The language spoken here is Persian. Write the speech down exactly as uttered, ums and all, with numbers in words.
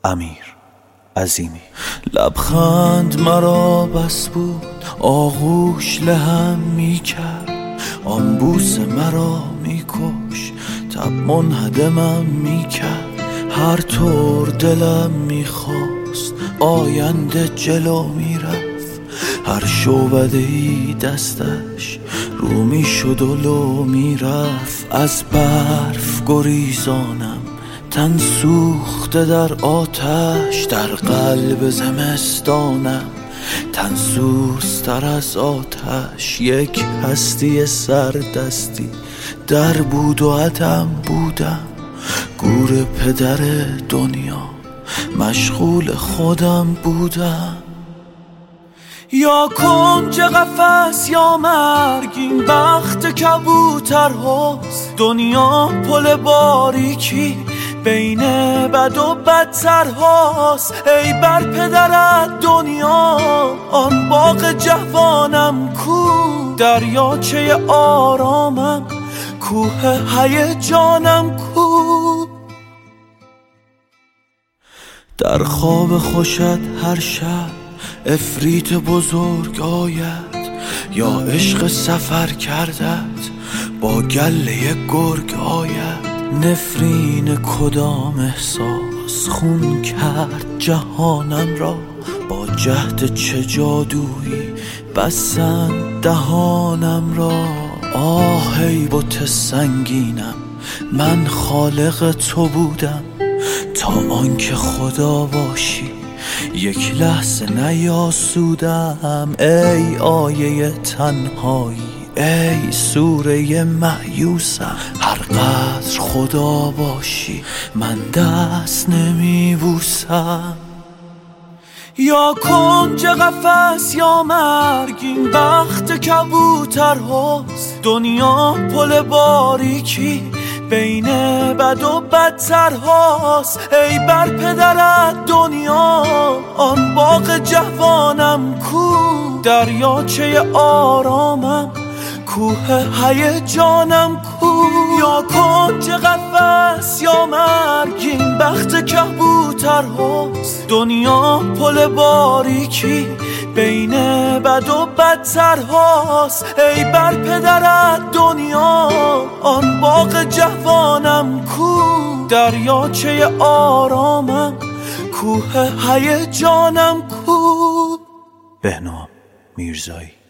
امیر عظیمی. لبخند مرا بس بود، آغوش لهم می کرد، آن بوس مرا می کش، تب منهدمم می کرد. هر طور دلم می خواست آینده جلو می رفت، هر شعبده‌ای دستش رو می شد و لو می رفت. از برف گریزانم تن سوخته در آتش، در قلب زمستانم تن سوزتر از آتش. یک هستی سردستی در بود و عدم بودم، گور پدر دنیا مشغول خودم بودم. یا کنج قفس یا مرگ، این بخت کبوترهاست. دنیا پل باریکی بین بد و بدترهاست. ای بر پدرت دنیا، آن باغ جوانم کو، دریاچه آرامم، کوه هیجانم کو. در خواب خوشت هر شب افریت بزرگ آید، یا عشق سفر کردت با گله گرگ آید. نفرین کدام احساس خون کرد جهانم را، با جهد چه جادویی بستند دهانم را. آه ای بت سنگینم، من خالق تو بودم، تا آنکه خدا باشی یک لحظه نیاسودم. ای آیه تنهایی، ای سوره مأیوسم، هر قدر خدا باشی من دست نمیبوسم. یا کنج قفس یا مرگ، این بخت کبوترهاست. دنیا پل باریکی بین بد و بدترهاست. ای بر پدرت دنیا، آن باغ جوانم کو، دریاچه آرامم، کوه هیجانم کو. یا کنج قفس یا مرگ، این بخت کبوترهاست. دنیا پل باریکی بین بد و بدترهاست. ای بر پدرت دنیا، آن باغ جوانم کو، دریاچه آرامم، کوه هیجانم کو. بهنام میرزایی.